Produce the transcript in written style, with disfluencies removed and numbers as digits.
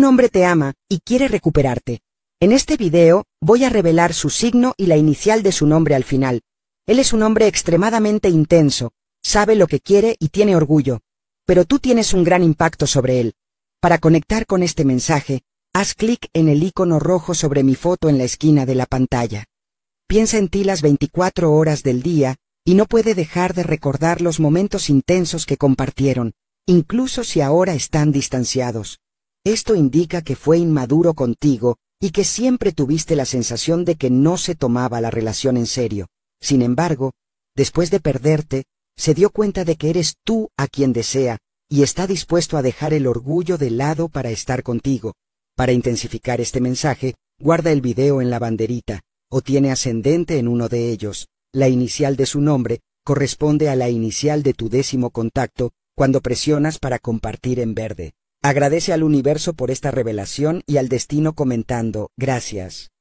hombre te ama y quiere recuperarte. En este video voy a revelar su signo y la inicial de su nombre al final. Él es un hombre extremadamente intenso, sabe lo que quiere y tiene orgullo, pero tú tienes un gran impacto sobre él. Para conectar con este mensaje, haz clic en el icono rojo sobre mi foto en la esquina de la pantalla. Piensa en ti las 24 horas del día y no puede dejar de recordar los momentos intensos que compartieron, incluso si ahora están distanciados. Esto indica que fue inmaduro contigo y que siempre tuviste la sensación de que no se tomaba la relación en serio. Sin embargo, después de perderte, se dio cuenta de que eres tú a quien desea y está dispuesto a dejar el orgullo de lado para estar contigo. Para intensificar este mensaje, guarda el video en la banderita o tiene ascendente en uno de ellos. La inicial de su nombre corresponde a la inicial de tu 10º contacto cuando presionas para compartir en verde. Agradece al universo por esta revelación y al destino comentando: gracias.